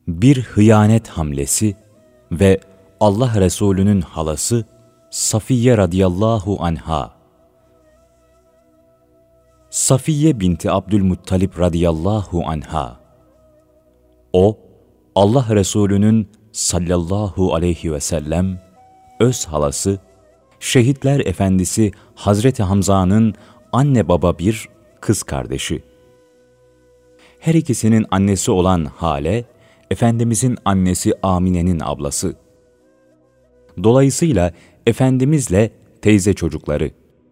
Bir hıyanet hamlesi ve Allah Resulü'nün halası Safiye radıyallahu anha. Safiye binti Abdülmuttalib radıyallahu anha. O, Allah Resulü'nün sallallahu aleyhi ve sellem öz halası, şehitler efendisi Hazreti Hamza'nın anne baba bir kız kardeşi. Her ikisinin annesi olan Hale, Efendimizin annesi Amine'nin ablası. Dolayısıyla Efendimizle teyze çocukları.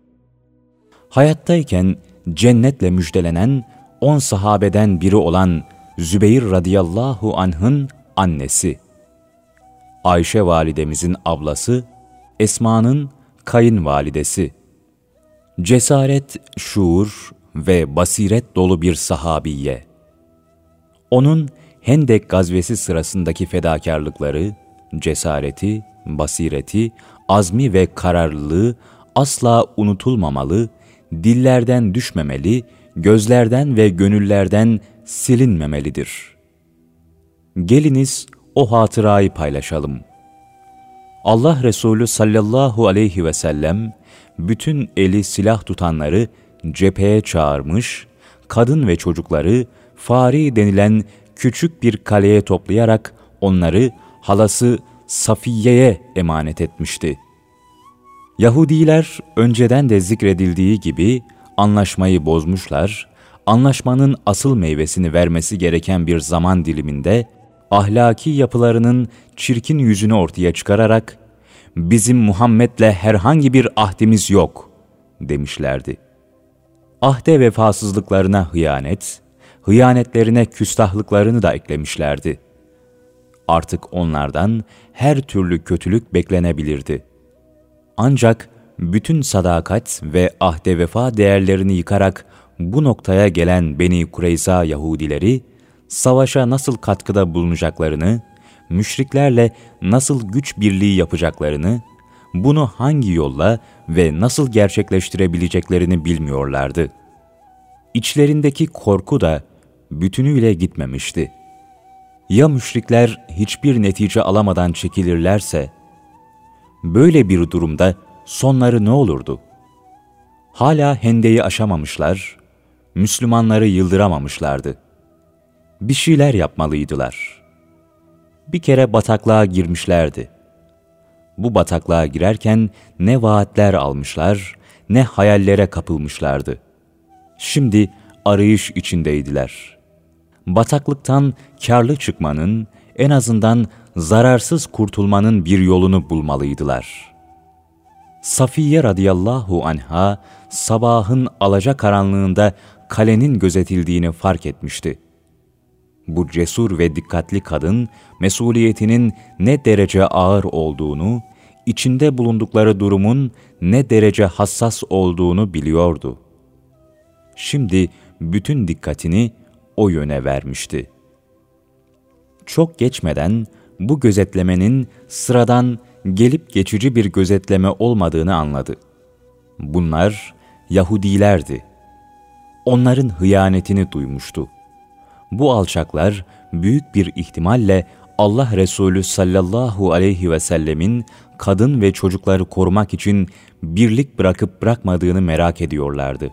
Hayattayken cennetle müjdelenen 10 sahabeden biri olan Zübeyir radıyallahu anh'ın annesi. Ayşe validemizin ablası, Esma'nın kayınvalidesi. Cesaret, şuur ve basiret dolu bir sahabiye. Onun Hendek gazvesi sırasındaki fedakarlıkları, cesareti, basireti, azmi ve kararlılığı asla unutulmamalı, dillerden düşmemeli, gözlerden ve gönüllerden silinmemelidir. Geliniz o hatırayı paylaşalım. Allah Resulü sallallahu aleyhi ve sellem, bütün eli silah tutanları cepheye çağırmış, kadın ve çocukları Fari denilen küçük bir kaleye toplayarak onları halası Safiye'ye emanet etmişti. Yahudiler önceden de zikredildiği gibi anlaşmayı bozmuşlar, anlaşmanın asıl meyvesini vermesi gereken bir zaman diliminde ahlaki yapılarının çirkin yüzünü ortaya çıkararak "Bizim Muhammed'le herhangi bir ahdimiz yok" demişlerdi. Ahde vefasızlıklarına hıyanet, hıyanetlerine küstahlıklarını da eklemişlerdi. Artık onlardan her türlü kötülük beklenebilirdi. Ancak bütün sadakat ve ahde vefa değerlerini yıkarak bu noktaya gelen Beni Kureyza Yahudileri, savaşa nasıl katkıda bulunacaklarını, müşriklerle nasıl güç birliği yapacaklarını, bunu hangi yolla ve nasıl gerçekleştirebileceklerini bilmiyorlardı. İçlerindeki korku da bütünüyle gitmemişti. Ya müşrikler hiçbir netice alamadan çekilirlerse, böyle bir durumda sonları ne olurdu? Hala Hendek'i aşamamışlar, Müslümanları yıldıramamışlardı. Bir şeyler yapmalıydılar. Bir kere bataklığa girmişlerdi. Bu bataklığa girerken ne vaatler almışlar, ne hayallere kapılmışlardı. Şimdi arayış içindeydiler. Bataklıktan kârlı çıkmanın, en azından zararsız kurtulmanın bir yolunu bulmalıydılar. Safiye radıyallahu anha, sabahın alacakaranlığında kalenin gözetildiğini fark etmişti. Bu cesur ve dikkatli kadın, mesuliyetinin ne derece ağır olduğunu, içinde bulundukları durumun ne derece hassas olduğunu biliyordu. Şimdi bütün dikkatini o yöne vermişti. Çok geçmeden bu gözetlemenin sıradan gelip geçici bir gözetleme olmadığını anladı. Bunlar Yahudilerdi. Onların hıyanetini duymuştu. Bu alçaklar büyük bir ihtimalle Allah Resulü sallallahu aleyhi ve sellemin kadın ve çocukları korumak için birlik bırakıp bırakmadığını merak ediyorlardı.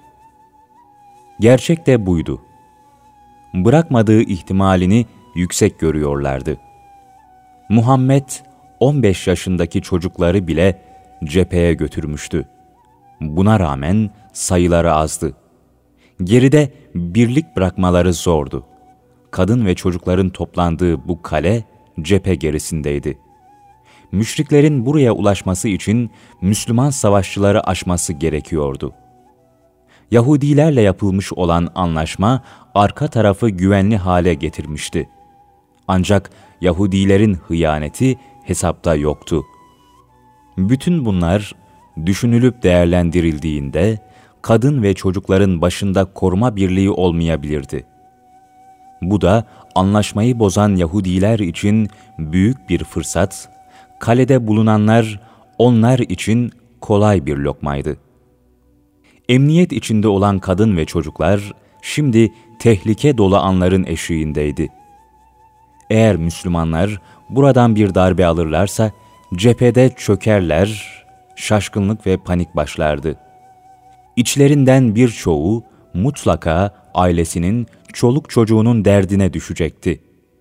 Gerçek de buydu. Bırakmadığı ihtimalini yüksek görüyorlardı. Muhammed 15 yaşındaki çocukları bile cepheye götürmüştü. Buna rağmen sayıları azdı. Geride birlik bırakmaları zordu. Kadın ve çocukların toplandığı bu kale cephe gerisindeydi. Müşriklerin buraya ulaşması için Müslüman savaşçıları aşması gerekiyordu. Yahudilerle yapılmış olan anlaşma arka tarafı güvenli hale getirmişti. Ancak Yahudilerin hıyaneti hesapta yoktu. Bütün bunlar düşünülüp değerlendirildiğinde kadın ve çocukların başında koruma birliği olmayabilirdi. Bu da anlaşmayı bozan Yahudiler için büyük bir fırsat, kalede bulunanlar onlar için kolay bir lokmaydı. Emniyet içinde olan kadın ve çocuklar şimdi tehlike dolu anların eşiğindeydi. eğer Müslümanlar buradan bir darbe alırlarsa cephede çökerler, şaşkınlık ve panik başlardı. İçlerinden birçoğu mutlaka ailesinin, çoluk çocuğunun derdine düşecekti.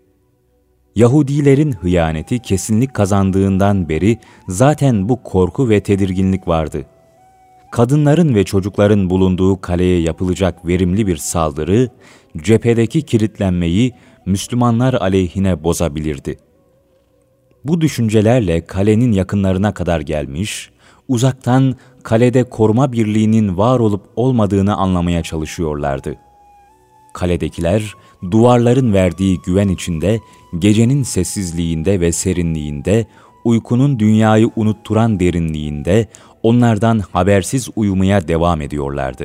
Yahudilerin hıyaneti kesinlik kazandığından beri zaten bu korku ve tedirginlik vardı. Kadınların ve çocukların bulunduğu kaleye yapılacak verimli bir saldırı, cephedeki kilitlenmeyi Müslümanlar aleyhine bozabilirdi. Bu düşüncelerle kalenin yakınlarına kadar gelmiş, uzaktan kalede koruma birliğinin var olup olmadığını anlamaya çalışıyorlardı. Kaledekiler, duvarların verdiği güven içinde, gecenin sessizliğinde ve serinliğinde, uykunun dünyayı unutturan derinliğinde, onlardan habersiz uyumaya devam ediyorlardı.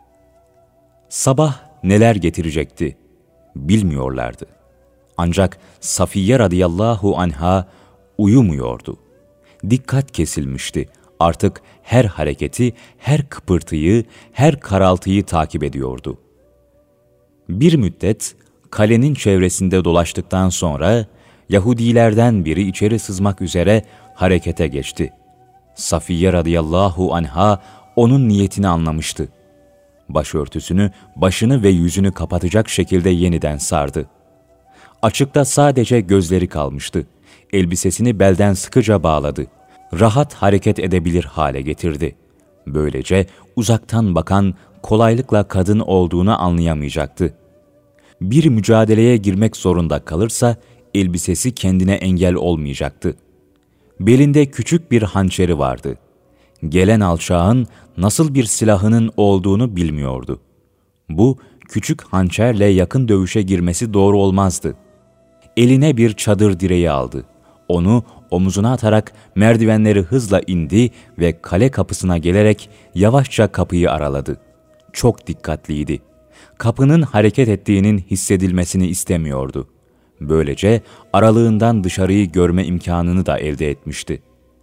Sabah neler getirecekti? Bilmiyorlardı. Ancak Safiye radıyallahu anha uyumuyordu. Dikkat kesilmişti. Artık her hareketi, her kıpırtıyı, her karaltıyı takip ediyordu. Bir müddet kalenin çevresinde dolaştıktan sonra Yahudilerden biri içeri sızmak üzere harekete geçti. Safiye radıyallahu anha onun niyetini anlamıştı. Başörtüsünü, başını ve yüzünü kapatacak şekilde yeniden sardı. Açıkta sadece gözleri kalmıştı. Elbisesini belden sıkıca bağladı. Rahat hareket edebilir hale getirdi. Böylece uzaktan bakan kolaylıkla kadın olduğunu anlayamayacaktı. Bir mücadeleye girmek zorunda kalırsa elbisesi kendine engel olmayacaktı. Belinde küçük bir hançeri vardı. Gelen alçağın nasıl bir silahının olduğunu bilmiyordu. Bu küçük hançerle yakın dövüşe girmesi doğru olmazdı. Eline bir çadır direği aldı. Onu omuzuna atarak merdivenleri hızla indi ve kale kapısına gelerek yavaşça kapıyı araladı. Çok dikkatliydi. Kapının hareket ettiğinin hissedilmesini istemiyordu. Böylece aralığından dışarıyı görme imkanını da elde etmişti.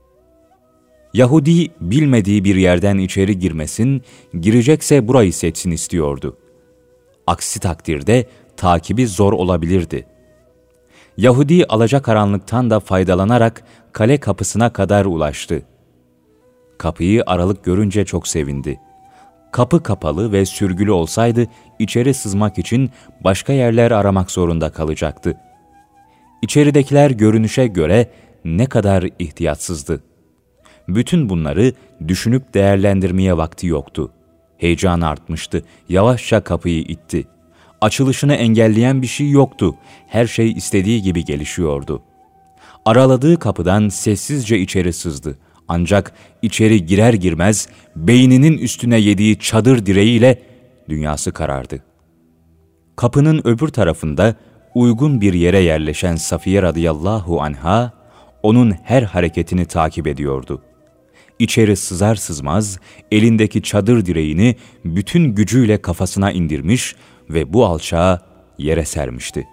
Yahudi bilmediği bir yerden içeri girmesin, girecekse burayı seçsin istiyordu. Aksi takdirde takibi zor olabilirdi. Yahudi alacakaranlıktan da faydalanarak kale kapısına kadar ulaştı. Kapıyı aralık görünce çok sevindi. Kapı kapalı ve sürgülü olsaydı içeri sızmak için başka yerler aramak zorunda kalacaktı. İçeridekiler görünüşe göre ne kadar ihtiyatsızdı. Bütün bunları düşünüp değerlendirmeye vakti yoktu. Heyecanı artmıştı. Yavaşça kapıyı itti. Açılışını engelleyen bir şey yoktu. Her şey istediği gibi gelişiyordu. Araladığı kapıdan sessizce içeri sızdı. Ancak içeri girer girmez beyninin üstüne yediği çadır direğiyle dünyası karardı. Kapının öbür tarafında uygun bir yere yerleşen Safiye radıyallahu anha onun her hareketini takip ediyordu. İçeri sızar sızmaz elindeki çadır direğini bütün gücüyle kafasına indirmiş ve bu alçağı yere sermişti.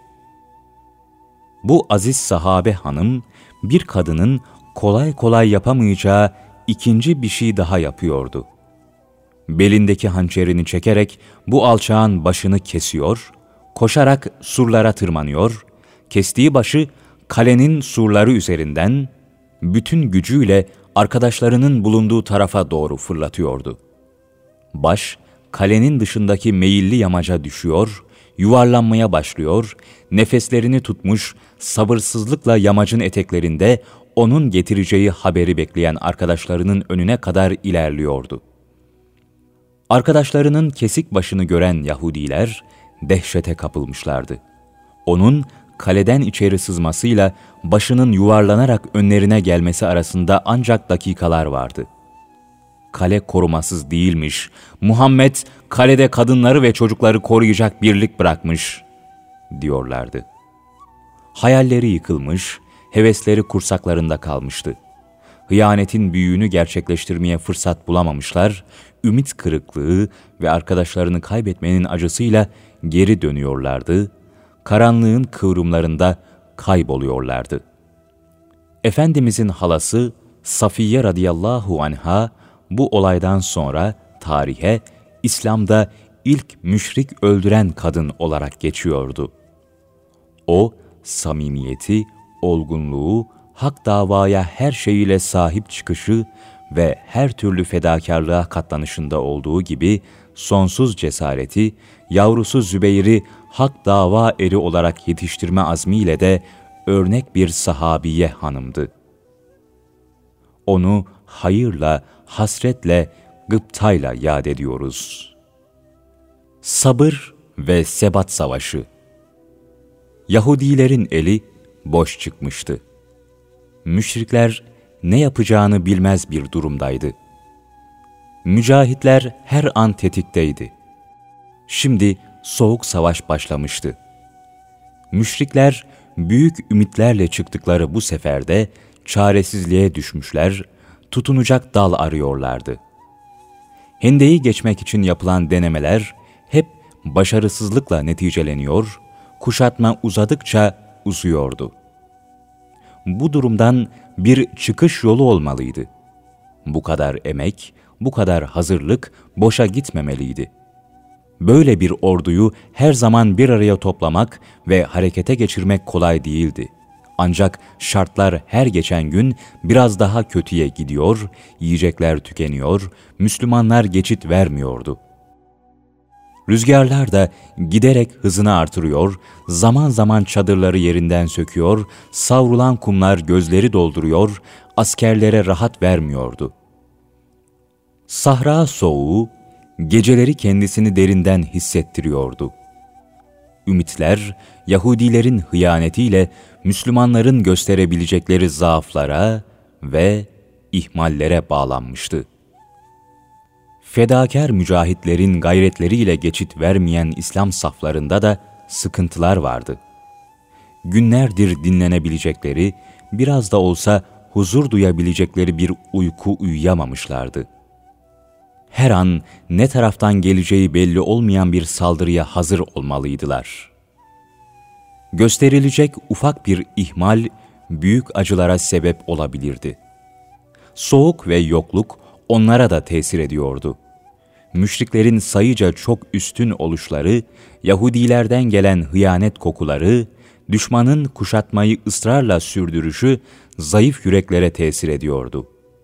Bu aziz sahabe hanım bir kadının kolay kolay yapamayacağı ikinci bir şey daha yapıyordu. Belindeki hançerini çekerek bu alçağın başını kesiyor, koşarak surlara tırmanıyor, kestiği başı kalenin surları üzerinden bütün gücüyle arkadaşlarının bulunduğu tarafa doğru fırlatıyordu. Baş, kalenin dışındaki meyilli yamaca düşüyor, yuvarlanmaya başlıyor, nefeslerini tutmuş, sabırsızlıkla yamacın eteklerinde onun getireceği haberi bekleyen arkadaşlarının önüne kadar ilerliyordu. Arkadaşlarının kesik başını gören Yahudiler dehşete kapılmışlardı. Onun kaleden içeri sızmasıyla başının yuvarlanarak önlerine gelmesi arasında ancak dakikalar vardı. Kale korumasız değilmiş, Muhammed kalede kadınları ve çocukları koruyacak birlik bırakmış, diyorlardı. Hayalleri yıkılmış, hevesleri kursaklarında kalmıştı. Hıyanetin büyüğünü gerçekleştirmeye fırsat bulamamışlar, ümit kırıklığı ve arkadaşlarını kaybetmenin acısıyla geri dönüyorlardı, karanlığın kıvrımlarında kayboluyorlardı. Efendimizin halası Safiye radıyallahu anha bu olaydan sonra tarihe İslam'da ilk müşrik öldüren kadın olarak geçiyordu. O, samimiyeti, olgunluğu, hak davaya her şeyiyle sahip çıkışı ve her türlü fedakarlığa katlanışında olduğu gibi sonsuz cesareti, yavrusu Zübeyir'i hak dava eri olarak yetiştirme azmiyle de örnek bir sahabiye hanımdı. Onu hayırla, hasretle, gıptayla yad ediyoruz. Sabır ve Sebat Savaşı. Yahudilerin eli boş çıkmıştı. Müşrikler ne yapacağını bilmez bir durumdaydı. Mücahitler her an tetikteydi. Şimdi soğuk savaş başlamıştı. Müşrikler büyük ümitlerle çıktıkları bu seferde çaresizliğe düşmüşler, tutunacak dal arıyorlardı. Hendeyi geçmek için yapılan denemeler hep başarısızlıkla neticeleniyor, kuşatma uzadıkça uzuyordu. Bu durumdan bir çıkış yolu olmalıydı. Bu kadar emek, bu kadar hazırlık boşa gitmemeliydi. Böyle bir orduyu her zaman bir araya toplamak ve harekete geçirmek kolay değildi. Ancak şartlar her geçen gün biraz daha kötüye gidiyor, yiyecekler tükeniyor, Müslümanlar geçit vermiyordu. Rüzgarlar da giderek hızını artırıyor, zaman zaman çadırları yerinden söküyor, savrulan kumlar gözleri dolduruyor, askerlere rahat vermiyordu. Sahra soğuğu, geceleri kendisini derinden hissettiriyordu. Ümitler, Yahudilerin hıyanetiyle Müslümanların gösterebilecekleri zaaflara ve ihmallere bağlanmıştı. Fedakar mücahitlerin gayretleriyle geçit vermeyen İslam saflarında da sıkıntılar vardı. Günlerdir dinlenebilecekleri, biraz da olsa huzur duyabilecekleri bir uyku uyuyamamışlardı. Her an ne taraftan geleceği belli olmayan bir saldırıya hazır olmalıydılar. Gösterilecek ufak bir ihmal büyük acılara sebep olabilirdi. Soğuk ve yokluk onlara da tesir ediyordu. Müşriklerin sayıca çok üstün oluşları, Yahudilerden gelen hıyanet kokuları, düşmanın kuşatmayı ısrarla sürdürüşü zayıf yüreklere tesir ediyordu.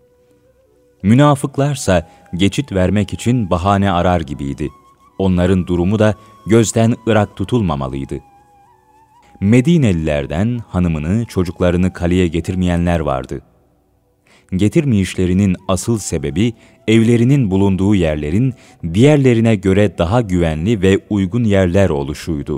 Münafıklarsa geçit vermek için bahane arar gibiydi. Onların durumu da gözden ırak tutulmamalıydı. Medinelilerden hanımını, çocuklarını kaleye getirmeyenler vardı. Getirmeyişlerinin asıl sebebi evlerinin bulunduğu yerlerin diğerlerine göre daha güvenli ve uygun yerler oluşuydu.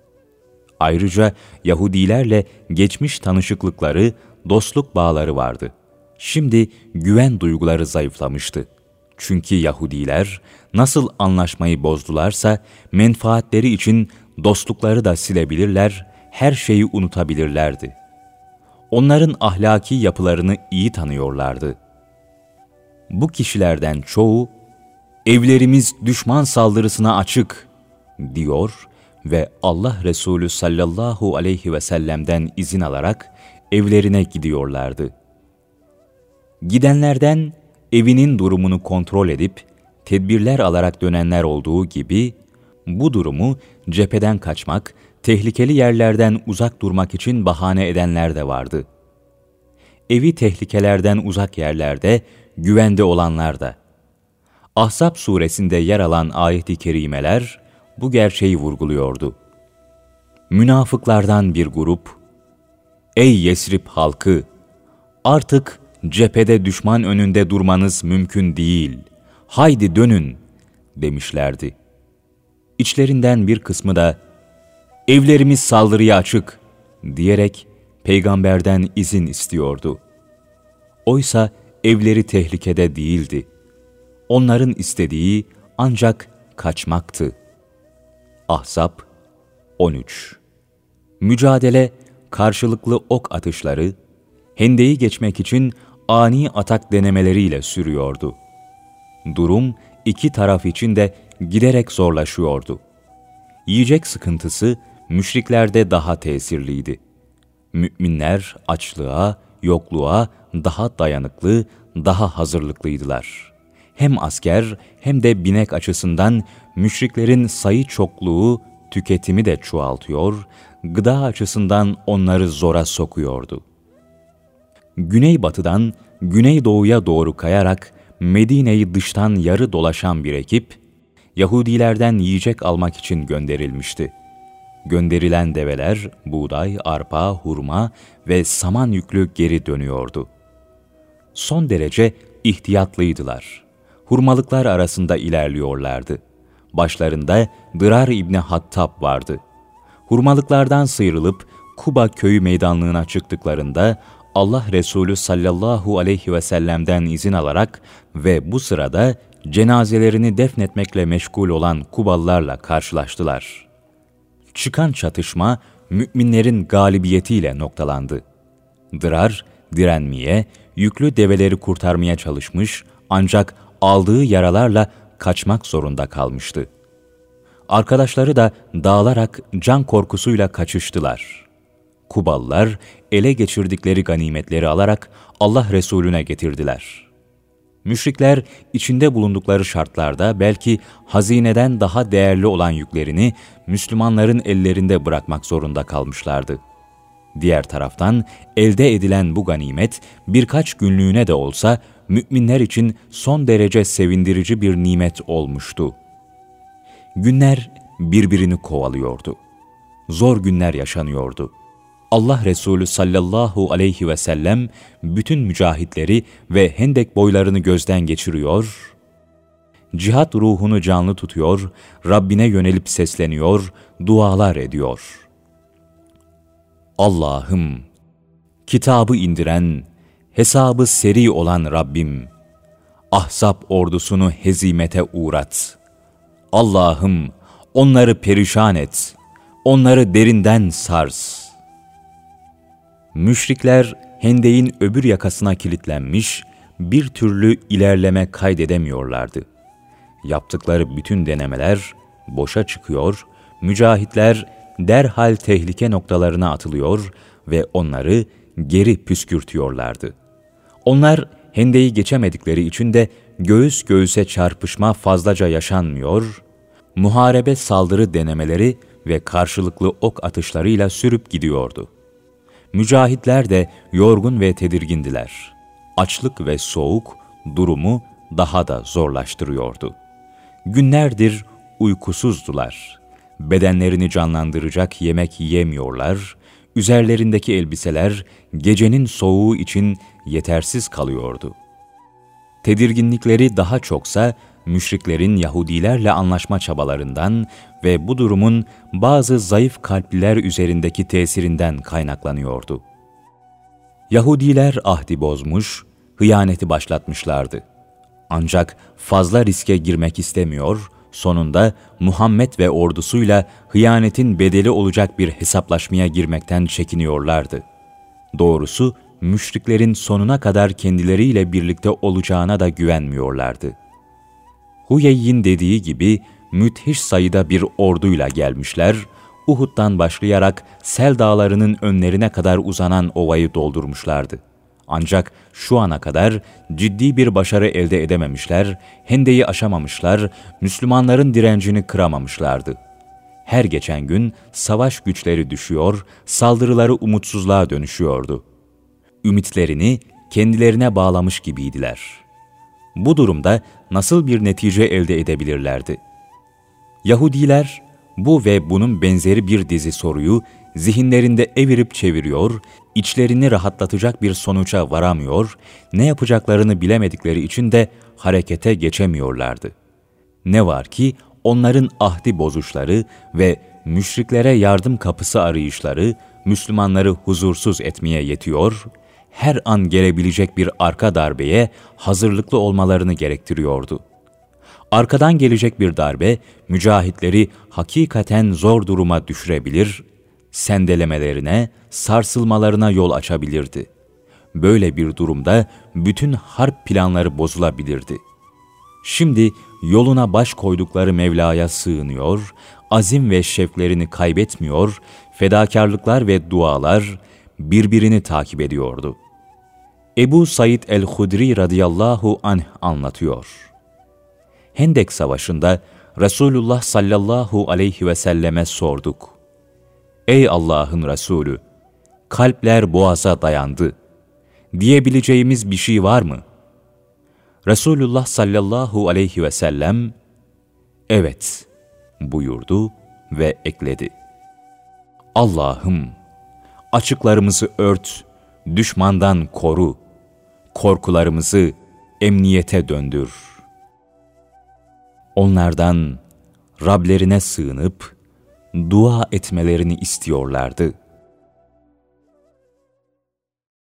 Ayrıca Yahudilerle geçmiş tanışıklıkları, dostluk bağları vardı. Şimdi güven duyguları zayıflamıştı. Çünkü Yahudiler nasıl anlaşmayı bozdularsa menfaatleri için dostlukları da silebilirler, her şeyi unutabilirlerdi. Onların ahlaki yapılarını iyi tanıyorlardı. Bu kişilerden çoğu, "Evlerimiz düşman saldırısına açık," diyor ve Allah Resulü sallallahu aleyhi ve sellem'den izin alarak evlerine gidiyorlardı. Gidenlerden evinin durumunu kontrol edip tedbirler alarak dönenler olduğu gibi, bu durumu cepheden kaçmak, tehlikeli yerlerden uzak durmak için bahane edenler de vardı. Evi tehlikelerden uzak yerlerde, güvende olanlar da. Ahzab suresinde yer alan ayet-i kerimeler bu gerçeği vurguluyordu. Münafıklardan bir grup, "Ey Yesrib halkı! Artık cephede düşman önünde durmanız mümkün değil. Haydi dönün," demişlerdi. İçlerinden bir kısmı da, "Evlerimiz saldırıya açık," diyerek peygamberden izin istiyordu. Oysa evleri tehlikede değildi. Onların istediği ancak kaçmaktı. Ahzab 13. Mücadele, karşılıklı ok atışları, hendeyi geçmek için ani atak denemeleriyle sürüyordu. Durum iki taraf için de giderek zorlaşıyordu. Yiyecek sıkıntısı müşriklerde daha tesirliydi. Müminler açlığa, yokluğa daha dayanıklı, daha hazırlıklıydılar. Hem asker hem de binek açısından müşriklerin sayı çokluğu tüketimi de çoğaltıyor, gıda açısından onları zora sokuyordu. Güneybatıdan güneydoğuya doğru kayarak Medine'yi dıştan yarı dolaşan bir ekip, Yahudilerden yiyecek almak için gönderilmişti. Gönderilen develer, buğday, arpa, hurma ve saman yüklü geri dönüyordu. Son derece ihtiyatlıydılar. Hurmalıklar arasında ilerliyorlardı. Başlarında Dırar İbni Hattab vardı. Hurmalıklardan sıyrılıp Kuba köyü meydanlığına çıktıklarında Allah Resulü sallallahu aleyhi ve sellem'den izin alarak ve bu sırada cenazelerini defnetmekle meşgul olan Kubalılarla karşılaştılar. Çıkan çatışma müminlerin galibiyetiyle noktalandı. Dırar direnmeye, yüklü develeri kurtarmaya çalışmış ancak aldığı yaralarla kaçmak zorunda kalmıştı. Arkadaşları da dağılarak can korkusuyla kaçıştılar. Kubalılar ele geçirdikleri ganimetleri alarak Allah Resulüne getirdiler. Müşrikler içinde bulundukları şartlarda belki hazineden daha değerli olan yüklerini Müslümanların ellerinde bırakmak zorunda kalmışlardı. Diğer taraftan elde edilen bu ganimet birkaç günlüğüne de olsa müminler için son derece sevindirici bir nimet olmuştu. Günler birbirini kovalıyordu. Zor günler yaşanıyordu. Allah Resulü sallallahu aleyhi ve sellem bütün mücahitleri ve Hendek boylarını gözden geçiriyor, cihat ruhunu canlı tutuyor, Rabbine yönelip sesleniyor, dualar ediyor. Allah'ım, kitabı indiren, hesabı seri olan Rabbim, Ahzab ordusunu hezimete uğrat. Allah'ım, onları perişan et, onları derinden sars. Müşrikler Hendek'in öbür yakasına kilitlenmiş, bir türlü ilerleme kaydedemiyorlardı. Yaptıkları bütün denemeler boşa çıkıyor, mücahitler derhal tehlike noktalarına atılıyor ve onları geri püskürtüyorlardı. Onlar Hendek'i geçemedikleri için de göğüs göğüse çarpışma fazlaca yaşanmıyor, muharebe saldırı denemeleri ve karşılıklı ok atışlarıyla sürüp gidiyordu. Mücahitler de yorgun ve tedirgindiler. Açlık ve soğuk durumu daha da zorlaştırıyordu. Günlerdir uykusuzdular. Bedenlerini canlandıracak yemek yiyemiyorlar, üzerlerindeki elbiseler gecenin soğuğu için yetersiz kalıyordu. Tedirginlikleri daha çoksa müşriklerin Yahudilerle anlaşma çabalarından ve bu durumun bazı zayıf kalpliler üzerindeki tesirinden kaynaklanıyordu. Yahudiler ahdi bozmuş, hıyaneti başlatmışlardı. Ancak fazla riske girmek istemiyor, sonunda Muhammed ve ordusuyla hıyanetin bedeli olacak bir hesaplaşmaya girmekten çekiniyorlardı. Doğrusu müşriklerin sonuna kadar kendileriyle birlikte olacağına da güvenmiyorlardı. Huyey'in dediği gibi müthiş sayıda bir orduyla gelmişler, Uhud'dan başlayarak Sel dağlarının önlerine kadar uzanan ovayı doldurmuşlardı. Ancak şu ana kadar ciddi bir başarı elde edememişler, Hendek'i aşamamışlar, Müslümanların direncini kıramamışlardı. Her geçen gün savaş güçleri düşüyor, saldırıları umutsuzluğa dönüşüyordu. Ümitlerini kendilerine bağlamış gibiydiler. Bu durumda nasıl bir netice elde edebilirlerdi? Yahudiler bu ve bunun benzeri bir dizi soruyu zihinlerinde evirip çeviriyor, içlerini rahatlatacak bir sonuca varamıyor, ne yapacaklarını bilemedikleri için de harekete geçemiyorlardı. Ne var ki onların ahdi bozuşları ve müşriklere yardım kapısı arayışları Müslümanları huzursuz etmeye yetiyor, her an gelebilecek bir arka darbeye hazırlıklı olmalarını gerektiriyordu. Arkadan gelecek bir darbe, mücahitleri hakikaten zor duruma düşürebilir, sendelemelerine, sarsılmalarına yol açabilirdi. Böyle bir durumda bütün harp planları bozulabilirdi. Şimdi yoluna baş koydukları Mevla'ya sığınıyor, azim ve şevklerini kaybetmiyor, fedakarlıklar ve dualar birbirini takip ediyordu. Ebu Said el-Hudri radıyallahu anh anlatıyor. Hendek Savaşı'nda Resulullah sallallahu aleyhi ve selleme sorduk. Ey Allah'ın Resulü, kalpler boğaza dayandı diyebileceğimiz bir şey var mı? Resulullah sallallahu aleyhi ve sellem, evet buyurdu ve ekledi. Allah'ım, açıklarımızı ört, düşmandan koru, korkularımızı emniyete döndür. Onlardan Rablerine sığınıp dua etmelerini istiyorlardı.